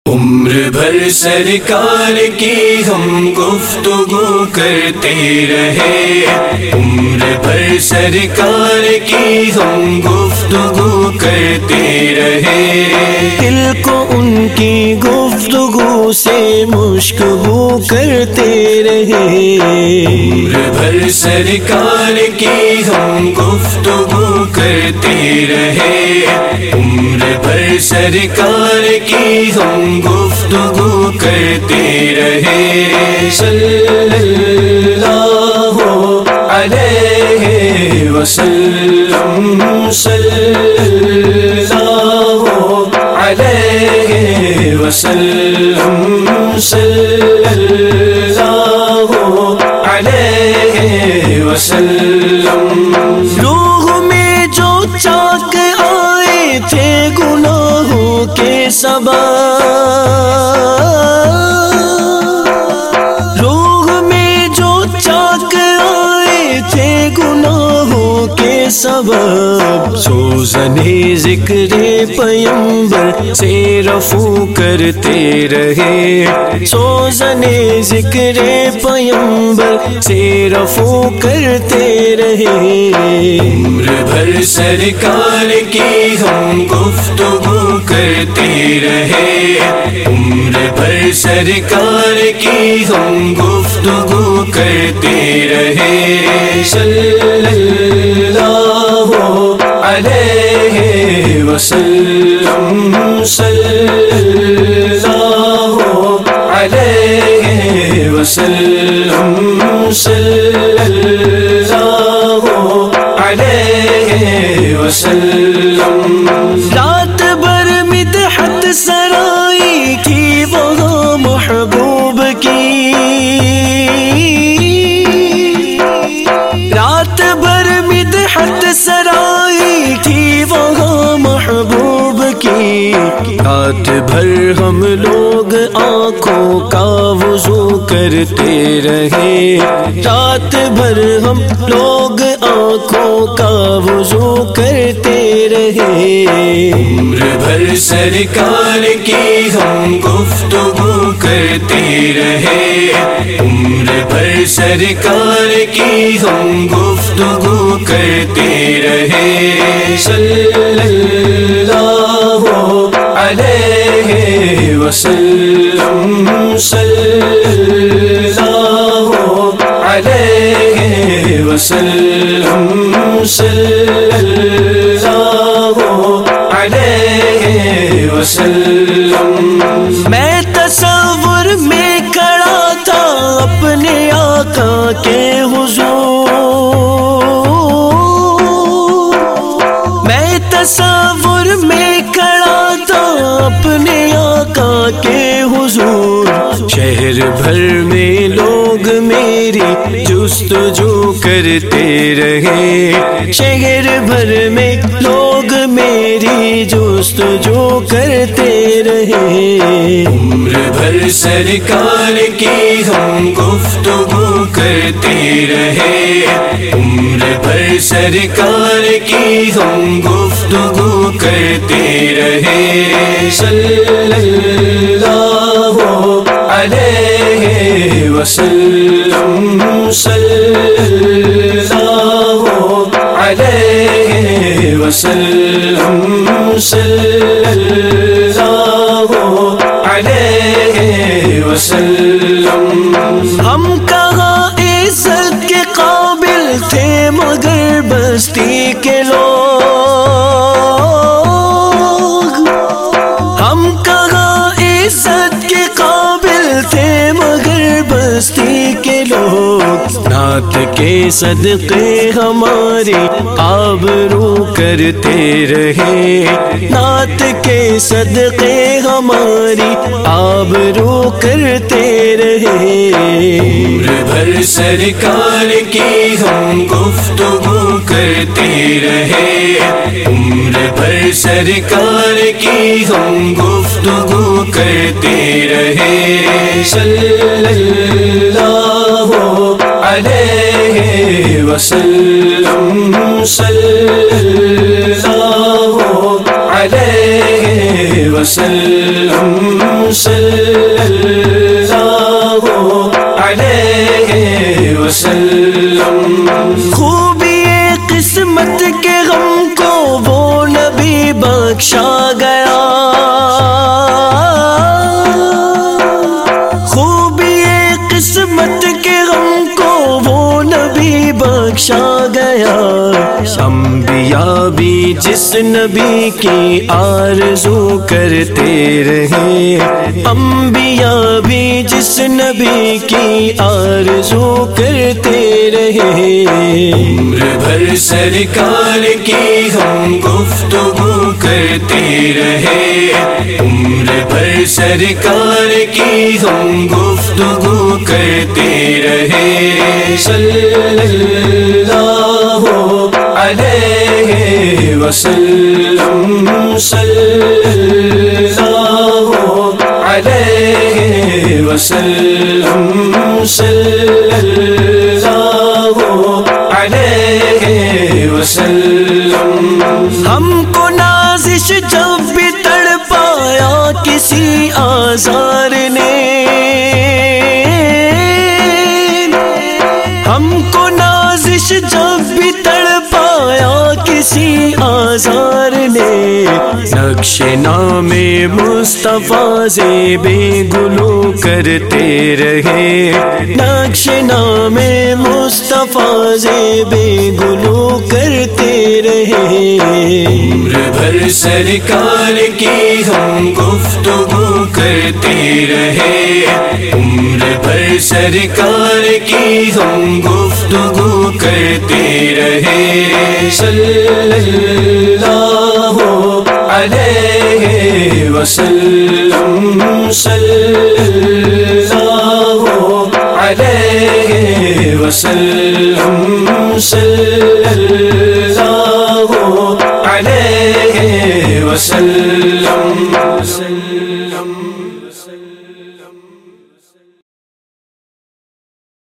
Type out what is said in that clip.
عمر بھر سرکار کی ہم گفتگو کرتے رہے، عمر بھر سرکار کی ہم گفتگو کرتے رہے، دل کو ان کی گفتگو سے مشکبو کرتے رہے، عمر بھر سرکار کی ہم گفتگو کرتے رہے، عمر بھر سرکار کی ہم گفتگو کرتے رہے، صلی اللہ علیہ وسلم، صلی اللہ علیہ وسلم، صلی اللہ علیہ وسلم۔ روح میں جو چاک آئے تھے گناہوں کے سبب، روح میں جو چاک آئے تھے گناہوں کے سبب، سوزنے ذکر پیمبر سے رفو کرتے رہے، سوزنے ذکر پیمبر سے رفو کرتے رہے، عمر بھر سرکار کی ہم گفتگو کرتے رہے، عمر بھر سرکار کی ہم گفتگو کرتے رہے، صلی اللہ علیہ وسلم، صلی اللہ علیہ وسلم، صلی اللہ علیہ وسلم۔ رات بھر مدحت سرائی کی وہاں محبوب کی، رات بھر مدحت سرائی تھی وہاں محبوب کی، رات بھر ہم لوگ آنکھوں کا وضو کرتے رہے، رات بھر ہم لوگ آنکھوں کا وضو کرتے رہے، عمر بھر سرکار کی ہم گفتگو کرتے رہے، عمر بھر سرکار کی ہم گفتگو کرتے رہے، صلی اللہ علیہ وسلم، صلی اللہ علیہ وسلم، صلی اللہ علیہ وسلم۔ میں تصور میں کھڑا تھا اپنے آقا کے حضور، میں تصور میں کھڑا تھا اپنے آقا کے حضور، شہر بھر میں لوگ میری جستجو کرتے رہے، شہر بھر میں لوگ میری جستجو کرتے رہے، عمر بھر سرکار کی ہم گفتگو کرتے رہے، عمر بھر سرکار کی ہم گفتگو کرتے رہے، صلی اللہ علیہ وسلم، صلی اللہ علیہ وسلم، صلی اللہ علیہ وسلم۔ ہم کہاں عزت کے قابل تھے مگر بستی کے لوگ، ہم کہاں عزت کے قابل تھے مگر بستی کے لوگ، نعت کے صدقے ہماری آبرو کرتے رہے، نعت کے صدقے ہماری آبرو کرتے رہے، عمر بھر سرکار کی ہم گفتگو کرتے رہے، عمر بھر سرکار کی ہم گفتگو کرتے رہے، صلی اللہ علیہ وسلم، صلی اللہ علیہ وسلم صلی اللہ علیہ وسلم. خوبی قسمت کے غم کو وہ نبی بخشا گیا، خوبی قسمت کے غم کو وہ نبی بخشا گیا. انبیاء بھی جس نبی کی آرزو کرتے رہے، انبیاء بھی جس نبی کی آرزو کرتے رہے. عمر بھر سرکار کی ہم گفتگو کرتے رہے، عمر بھر سرکار کی ہم گفتگو کرتے رہے. صلی اللہ علیہ وسلم صلی اللہ علیہ وسلم صلی اللہ علیہ وسلم. ہم کو نازش جب بھی تڑپایا کسی آزار نے، ہم کو نازش جب بھی تڑپایا کسی آزار نے. نقش نام مصطفیٰ زیب گلو کرتے رہے، نقش نام مصطفیٰ زیب گلو کرتے رہے. عمر بھر سرکار کی ہم گفتگو کرتے رہے، عمر بھر سرکار کی ہم گفتگو کرتے رہے. صلی اللہ علیہ وسلم صلی اللہ علیہ وسلم صلی اللہ علیہ وسلم.